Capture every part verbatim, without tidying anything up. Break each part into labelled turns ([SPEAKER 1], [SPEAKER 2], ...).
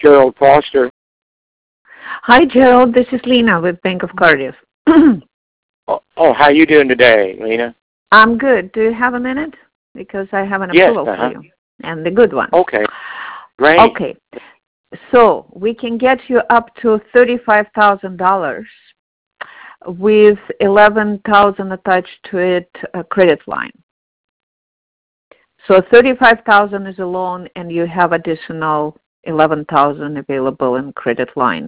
[SPEAKER 1] Gerald Foster.
[SPEAKER 2] Hi, Gerald. This is Lena with Bank of Cardiff.
[SPEAKER 1] oh, oh, how you doing today, Lena?
[SPEAKER 2] I'm good. Do you have a minute? Because I have an
[SPEAKER 1] yes,
[SPEAKER 2] approval
[SPEAKER 1] uh-huh.
[SPEAKER 2] for you, and the good one.
[SPEAKER 1] Okay, great.
[SPEAKER 2] Okay, so we can get you up to thirty-five thousand dollars with eleven thousand dollars attached to it, a credit line. So thirty-five thousand dollars is a loan, and you have additional eleven thousand dollars available in credit line.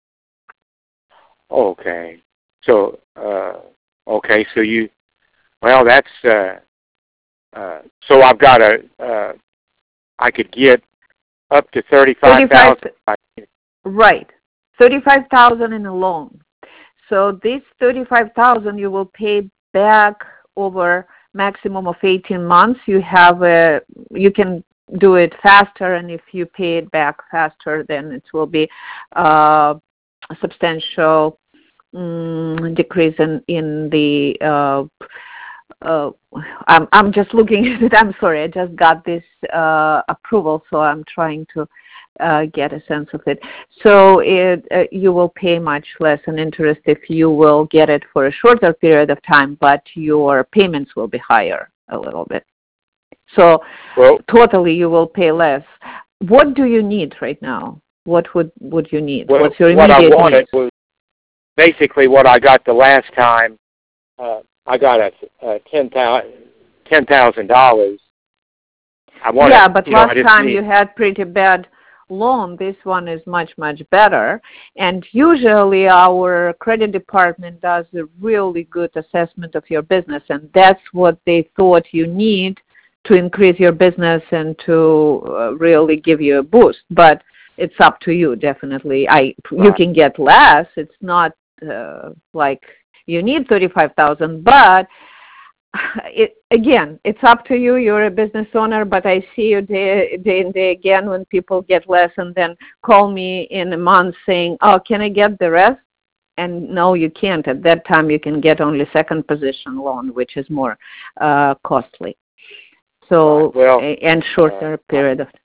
[SPEAKER 1] Okay. So, uh, okay, so you, well, that's, uh, uh, so I've got a, uh, I could get up to thirty-five thousand dollars.
[SPEAKER 2] Right. thirty-five thousand dollars in a loan. So this thirty-five thousand dollars you will pay back over maximum of eighteen months. You have a, you can do it faster, and if you pay it back faster, then it will be uh, a substantial um, decrease in, in the, uh, uh, I'm, I'm just looking at it. I'm sorry, I just got this uh, approval, so I'm trying to uh, get a sense of it. So it, uh, you will pay much less in interest if you will get it for a shorter period of time, but your payments will be higher a little bit. So
[SPEAKER 1] well,
[SPEAKER 2] totally you will pay less. What do you need right now? What would, would you need?
[SPEAKER 1] well,
[SPEAKER 2] What's your
[SPEAKER 1] what I
[SPEAKER 2] immediate
[SPEAKER 1] wanted
[SPEAKER 2] needs?
[SPEAKER 1] was basically what I got the last time. Uh, I got a, a ten thousand dollars. I wanted,
[SPEAKER 2] yeah, but
[SPEAKER 1] you know,
[SPEAKER 2] last time
[SPEAKER 1] need...
[SPEAKER 2] you had pretty bad loan. This one is much, much better. And usually our credit department does a really good assessment of your business, and that's what they thought you need to increase your business and to uh, really give you a boost. But it's up to you, definitely. I
[SPEAKER 1] Right.
[SPEAKER 2] You can get less. It's not uh, like you need thirty-five thousand dollars, but It, again, it's up to you. You're a business owner, but I see you day, day and day again when people get less and then call me in a month saying, oh, can I get the rest? And no, you can't. At that time, you can get only second position loan, which is more uh, costly. So,
[SPEAKER 1] Right. Well,
[SPEAKER 2] and shorter
[SPEAKER 1] uh,
[SPEAKER 2] period of time.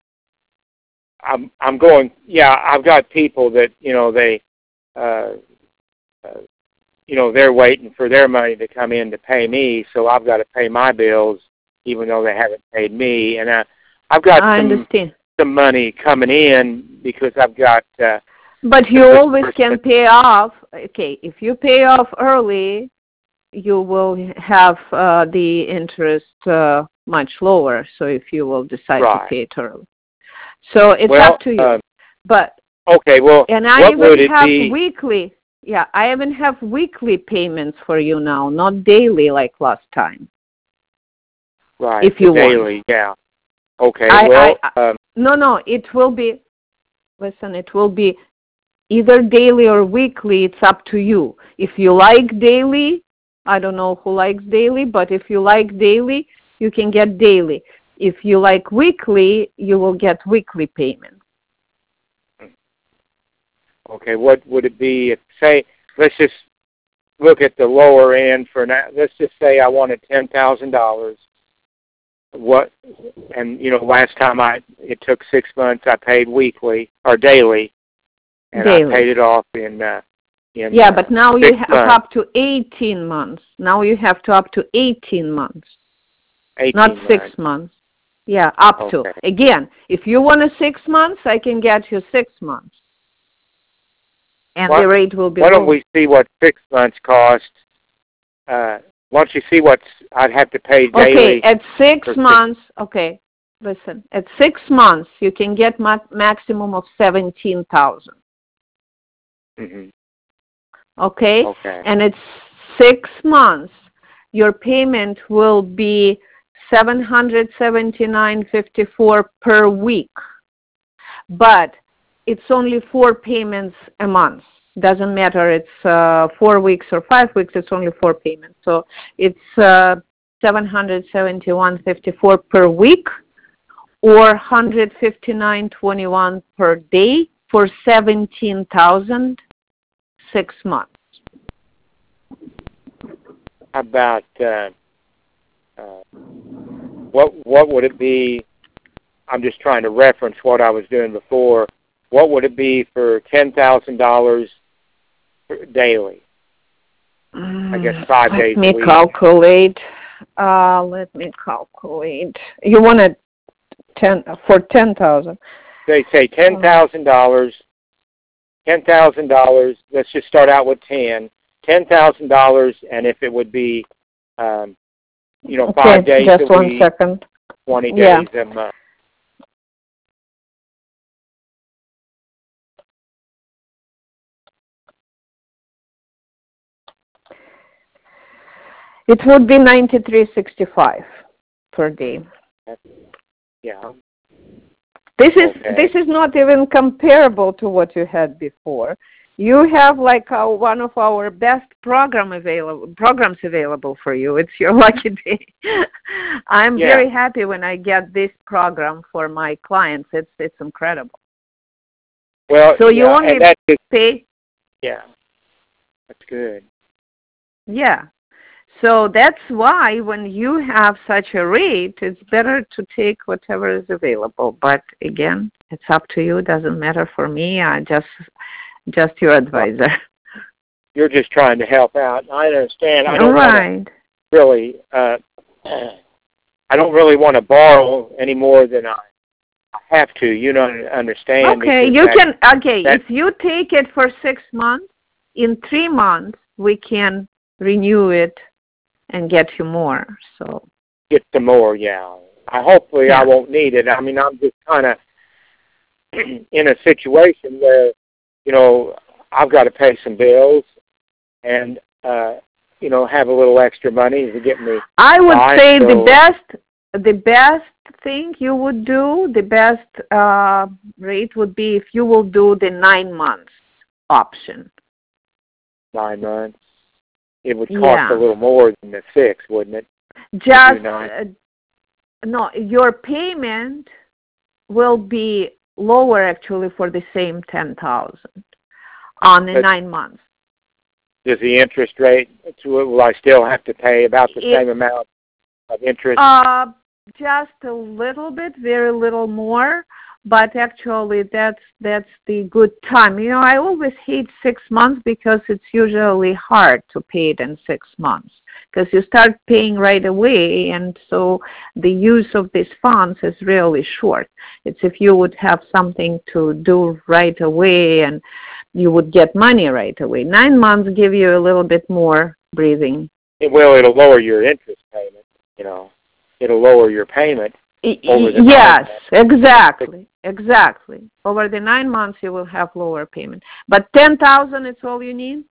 [SPEAKER 1] I'm I'm going. Yeah, I've got people that you know they, uh, uh, you know they're waiting for their money to come in to pay me, so I've got to pay my bills even though they haven't paid me, and I, I've got
[SPEAKER 2] I
[SPEAKER 1] some
[SPEAKER 2] understand.
[SPEAKER 1] some money coming in because I've got. Uh,
[SPEAKER 2] but you always can pay off. Okay, if you pay off early, you will have uh, the interest uh, much lower. So if you will decide
[SPEAKER 1] right.
[SPEAKER 2] to pay it early. So it's
[SPEAKER 1] well,
[SPEAKER 2] up to you.
[SPEAKER 1] Uh,
[SPEAKER 2] but
[SPEAKER 1] okay, well,
[SPEAKER 2] and I
[SPEAKER 1] what
[SPEAKER 2] even
[SPEAKER 1] would it
[SPEAKER 2] have
[SPEAKER 1] be?
[SPEAKER 2] weekly. Yeah, I even have weekly payments for you now, not daily like last time.
[SPEAKER 1] Right.
[SPEAKER 2] If you
[SPEAKER 1] daily,
[SPEAKER 2] want.
[SPEAKER 1] yeah. Okay.
[SPEAKER 2] I,
[SPEAKER 1] well,
[SPEAKER 2] I,
[SPEAKER 1] um,
[SPEAKER 2] no, no. It will be. Listen, it will be either daily or weekly. It's up to you. If you like daily, I don't know who likes daily, but if you like daily, you can get daily. If you like weekly, you will get weekly payments.
[SPEAKER 1] Okay, what would it be if, say, let's just look at the lower end for now. Let's just say I wanted ten thousand dollars. What, and, you know, last time I, it took six months, I paid weekly, or daily, and
[SPEAKER 2] daily.
[SPEAKER 1] I paid it off in, uh, in
[SPEAKER 2] Yeah,
[SPEAKER 1] uh,
[SPEAKER 2] but now you have
[SPEAKER 1] months.
[SPEAKER 2] up to eighteen months. Now you have to up to eighteen months.
[SPEAKER 1] eighteen
[SPEAKER 2] Not
[SPEAKER 1] months.
[SPEAKER 2] six months. Yeah, up
[SPEAKER 1] okay.
[SPEAKER 2] to. Again, if you want a six months, I can get you six months. And
[SPEAKER 1] why,
[SPEAKER 2] the rate will be
[SPEAKER 1] Why
[SPEAKER 2] low.
[SPEAKER 1] don't we see what six months cost? Uh, why don't you see what I'd have to pay daily?
[SPEAKER 2] Okay, at six months, six. okay, listen, at six months, you can get ma maximum of seventeen thousand.
[SPEAKER 1] Mm-hmm.
[SPEAKER 2] Okay?
[SPEAKER 1] Okay.
[SPEAKER 2] And it's six months, your payment will be seven hundred seventy-nine fifty-four per week. But it's only four payments a month. Doesn't matter, it's uh, four weeks or five weeks, it's only four payments. So it's uh, seven hundred seventy-one fifty-four per week or one hundred fifty-nine twenty-one per day for seventeen thousand six months.
[SPEAKER 1] How about uh, uh, what what would it be? I'm just trying to reference what I was doing before. what would it be for ten thousand dollars daily? I guess five
[SPEAKER 2] let
[SPEAKER 1] days
[SPEAKER 2] me
[SPEAKER 1] a week.
[SPEAKER 2] calculate. Uh, let me calculate. You want it ten for ten thousand.
[SPEAKER 1] They say ten thousand dollars. Ten thousand dollars. Let's just start out with ten. Ten thousand dollars, and if it would be, um, you know,
[SPEAKER 2] okay,
[SPEAKER 1] five days
[SPEAKER 2] just
[SPEAKER 1] a
[SPEAKER 2] one
[SPEAKER 1] week,
[SPEAKER 2] second.
[SPEAKER 1] twenty
[SPEAKER 2] Yeah.
[SPEAKER 1] days a month.
[SPEAKER 2] It would be ninety-three sixty-five per day.
[SPEAKER 1] Yeah.
[SPEAKER 2] This is
[SPEAKER 1] Okay.
[SPEAKER 2] this is not even comparable to what you had before. You have like uh, one of our best program available programs available for you. It's your lucky day. I'm
[SPEAKER 1] Yeah.
[SPEAKER 2] very happy when I get this program for my clients. It's it's incredible.
[SPEAKER 1] Well,
[SPEAKER 2] So you
[SPEAKER 1] yeah,
[SPEAKER 2] only
[SPEAKER 1] and that's just,
[SPEAKER 2] pay.
[SPEAKER 1] yeah, that's good.
[SPEAKER 2] Yeah. So that's why when you have such a rate, it's better to take whatever is available. But again, it's up to you. It doesn't matter for me. I just just your advisor.
[SPEAKER 1] You're just trying to help out. I understand. I
[SPEAKER 2] All
[SPEAKER 1] don't
[SPEAKER 2] right.
[SPEAKER 1] want to really. Uh, I don't really want to borrow any more than I have to. You don't understand.
[SPEAKER 2] Okay,
[SPEAKER 1] because
[SPEAKER 2] you
[SPEAKER 1] that,
[SPEAKER 2] can. Okay,
[SPEAKER 1] that,
[SPEAKER 2] if you take it for six months, in three months we can renew it and get you more. So
[SPEAKER 1] get some more. Yeah. I hopefully
[SPEAKER 2] yeah.
[SPEAKER 1] I won't need it. I mean, I'm just kind of in a situation where, you know, I've got to pay some bills and, uh, you know, have a little extra money to get me.
[SPEAKER 2] I would
[SPEAKER 1] by,
[SPEAKER 2] say
[SPEAKER 1] so,
[SPEAKER 2] the best, the best thing you would do, the best uh, rate would be if you will do the nine months option.
[SPEAKER 1] Nine months. It would cost
[SPEAKER 2] Yeah.
[SPEAKER 1] a little more than the six, wouldn't it?
[SPEAKER 2] Just
[SPEAKER 1] nine.
[SPEAKER 2] uh, no, your payment will be lower actually for the same ten thousand on the
[SPEAKER 1] But
[SPEAKER 2] nine months.
[SPEAKER 1] Does the interest rate? Will I still have to pay about the
[SPEAKER 2] It,
[SPEAKER 1] same amount of interest?
[SPEAKER 2] Uh, just a little bit, very little more. But actually, that's that's the good time. You know, I always hate six months because it's usually hard to pay it in six months because you start paying right away, and so the use of these funds is really short. It's if you would have something to do right away, and you would get money right away. Nine months give you a little bit more breathing.
[SPEAKER 1] It will. It'll lower your interest payment. You know, it'll lower your payment. Over the
[SPEAKER 2] yes,
[SPEAKER 1] nine
[SPEAKER 2] exactly, exactly. Over the nine months, you will have lower payment. But ten thousand is all you need.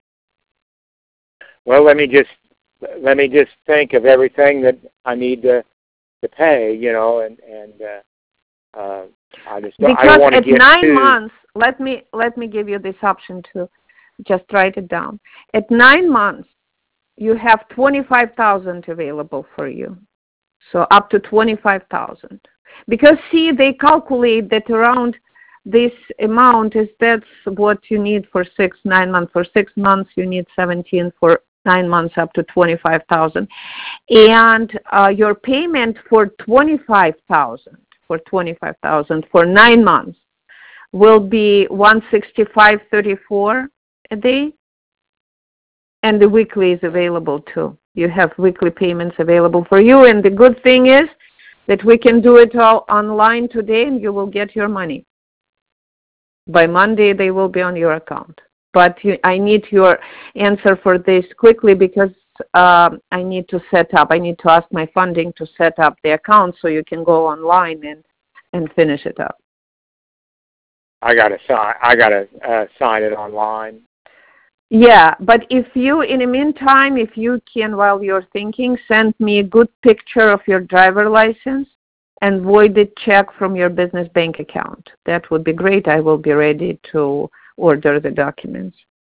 [SPEAKER 1] Well, let me just let me just think of everything that I need to to pay. You know, and and uh, uh, I just don't, I
[SPEAKER 2] because
[SPEAKER 1] don't want to
[SPEAKER 2] at
[SPEAKER 1] get
[SPEAKER 2] nine
[SPEAKER 1] too,
[SPEAKER 2] months, let me let me give you this option too. Just write it down. At nine months, you have twenty-five thousand available for you. So up to twenty-five thousand. Because see, they calculate that around this amount is that's what you need for six, nine months. For six months, you need seventeen. For nine months, up to twenty-five thousand. And uh, your payment for twenty-five thousand, for twenty-five thousand for nine months, will be one sixty-five thirty-four a day. And the weekly is available too. You have weekly payments available for you. And the good thing is that we can do it all online today and you will get your money. By Monday, they will be on your account. But you, I need your answer for this quickly because um, I need to set up, I need to ask my funding to set up the account so you can go online and, and finish it up.
[SPEAKER 1] I gotta sign. I gotta uh, sign it online.
[SPEAKER 2] Yeah, but if you, in the meantime, if you can, while you're thinking, send me a good picture of your driver license and voided check from your business bank account. That would be great. I will be ready to order the documents.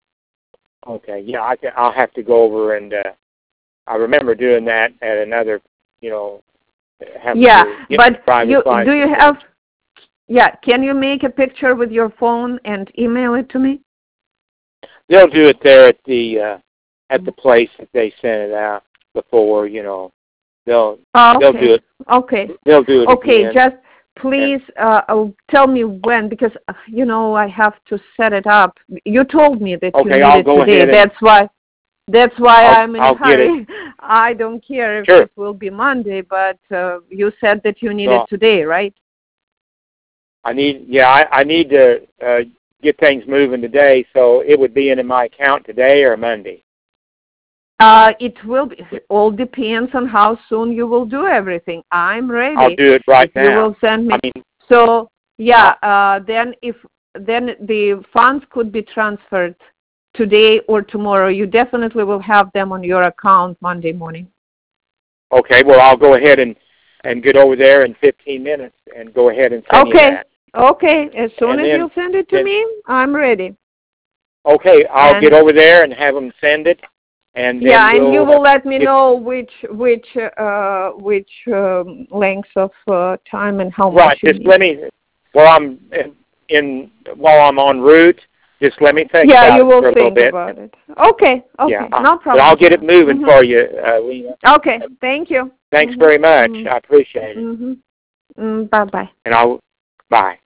[SPEAKER 1] Okay, yeah, I can, I'll have to go over and uh, I remember doing that at another, you know.
[SPEAKER 2] Yeah, but you,
[SPEAKER 1] license.
[SPEAKER 2] do you have, yeah, can you make a picture with your phone and email it to me?
[SPEAKER 1] They'll do it there at the uh, at the place that they sent it out before, you know. They'll
[SPEAKER 2] oh, okay.
[SPEAKER 1] they'll do it.
[SPEAKER 2] Okay.
[SPEAKER 1] They'll do it
[SPEAKER 2] Okay,
[SPEAKER 1] again.
[SPEAKER 2] just please uh, uh, tell me when, because uh, you know I have to set it up. You told me that
[SPEAKER 1] Okay,
[SPEAKER 2] you need
[SPEAKER 1] I'll
[SPEAKER 2] it
[SPEAKER 1] go
[SPEAKER 2] today.
[SPEAKER 1] ahead and-
[SPEAKER 2] That's why. That's why
[SPEAKER 1] I'll-
[SPEAKER 2] I'm in
[SPEAKER 1] I'll
[SPEAKER 2] a
[SPEAKER 1] get
[SPEAKER 2] hurry. I don't care if
[SPEAKER 1] Sure.
[SPEAKER 2] it will be Monday, but uh, you said that you need
[SPEAKER 1] No.
[SPEAKER 2] it today, right?
[SPEAKER 1] I need, yeah, I, I need to uh, get things moving today, so it would be in my account today or Monday.
[SPEAKER 2] Uh, it will be, all depends on how soon you will do everything. I'm ready.
[SPEAKER 1] I'll do it right
[SPEAKER 2] if
[SPEAKER 1] now.
[SPEAKER 2] You will send me.
[SPEAKER 1] I mean,
[SPEAKER 2] so yeah, uh, then if then the funds could be transferred today or tomorrow. You definitely will have them on your account Monday morning.
[SPEAKER 1] Okay, well, I'll go ahead and, and get over there in fifteen minutes and go ahead and send
[SPEAKER 2] okay.
[SPEAKER 1] you that.
[SPEAKER 2] Okay. As soon
[SPEAKER 1] And
[SPEAKER 2] as
[SPEAKER 1] then-
[SPEAKER 2] you send it to
[SPEAKER 1] then-
[SPEAKER 2] me, I'm ready.
[SPEAKER 1] Okay, I'll
[SPEAKER 2] And-
[SPEAKER 1] get over there and have them send it. And then
[SPEAKER 2] Yeah,
[SPEAKER 1] we'll,
[SPEAKER 2] and you will let me
[SPEAKER 1] get-
[SPEAKER 2] know which which uh, which um, length of uh, time and how
[SPEAKER 1] Right,
[SPEAKER 2] much you
[SPEAKER 1] just
[SPEAKER 2] need.
[SPEAKER 1] let me, while I'm in, in, while I'm en route, just let me think
[SPEAKER 2] Yeah,
[SPEAKER 1] about
[SPEAKER 2] you
[SPEAKER 1] it
[SPEAKER 2] will
[SPEAKER 1] for a little
[SPEAKER 2] think
[SPEAKER 1] bit.
[SPEAKER 2] about it. Okay, okay,
[SPEAKER 1] Yeah,
[SPEAKER 2] no problem.
[SPEAKER 1] But I'll get it moving
[SPEAKER 2] Mhm.
[SPEAKER 1] for you, uh, Lena.
[SPEAKER 2] Okay, thank you.
[SPEAKER 1] Thanks
[SPEAKER 2] Mhm.
[SPEAKER 1] very much.
[SPEAKER 2] Mhm.
[SPEAKER 1] I appreciate it.
[SPEAKER 2] Mhm. Mm, bye bye.
[SPEAKER 1] And I'll, bye.